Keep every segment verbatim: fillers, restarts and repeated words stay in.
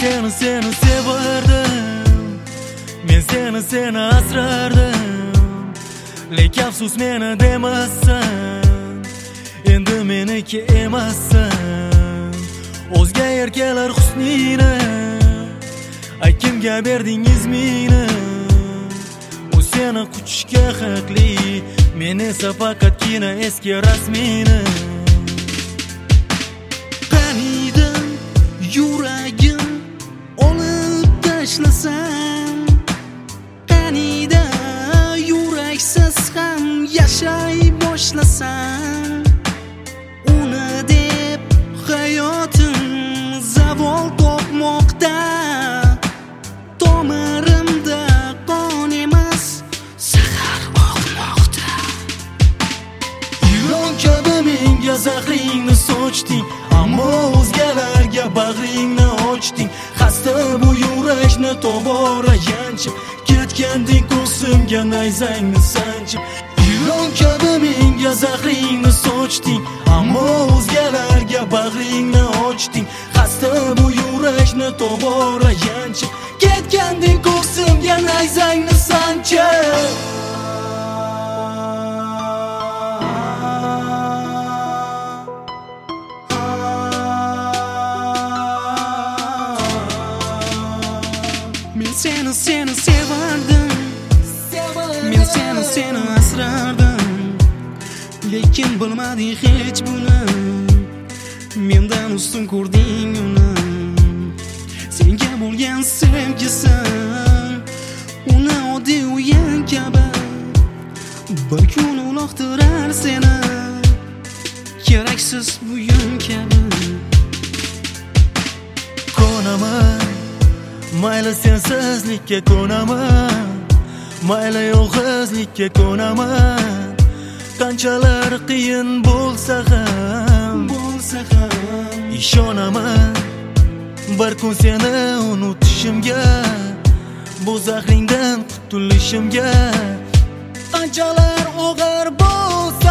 seni seni sevardim, men seni seni asrardim. Lek afsus meni demassan, endi meniki emassan. O'zga erkaklar husnini ay kimga berdingiz meni? U seni quchishga haqli, men esa faqatgina eski rasmini. Qaniydi yuragim olib tashlasan, qaniydi yuraksiz ham yashay boshlasan, uni deb hayotim zavol topmoqda. Tomirimda qon emas, zahar oqmoqda. Ilon kabi menga zahringni sochding, ammo o'zgalarga bag'ringni ochding. Xasta bu yurakni tobora yanchib, ketganding ko'zimga nayzangni sanchib. Ilon kabi menga zahringni sochding, ammo o'zgalarga bag'ringni ochding. Xasta bu yurakni tobora yanchib, ketganding ko'zimga nayzangni sanchib. Men seni seni sevardim, men seni seni asrardim. Lekin bilmading hech buni, mendan ustun ko'rding uni. Senga bo'lgan sevgisi uni oddiy o'yin kabi bir kun uloqtirar seni, keraksiz buyum kabi. Ko'naman, mayli sensizlikka ko'naman, mayli yolg'izlikka ko'naman. Qanchalar qiyin bo'lsa ham, bo'lsa ham ishonaman, bir kun seni unutishimga, bu zahringdan qutulishimga. Qanchalar og'ir bo'lsa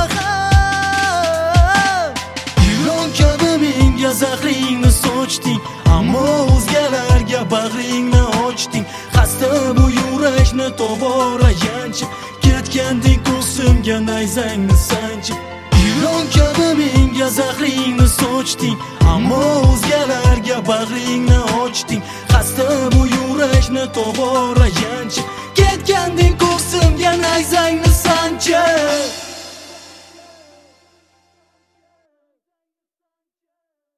ham, ilon kabi menga zahringni sochding, ammo o'zgalarga bag'ringni ochding. Xasta bu yurakni tobora yanchib, ketganding ko'zimga nayzangni sanchib. Ilon kabi menga zahringni sochding, ammo o'zgalarga bag'ringni ochding. Xasta bu yurakni tobora yanchib, ketganding ko'zimga nayzangni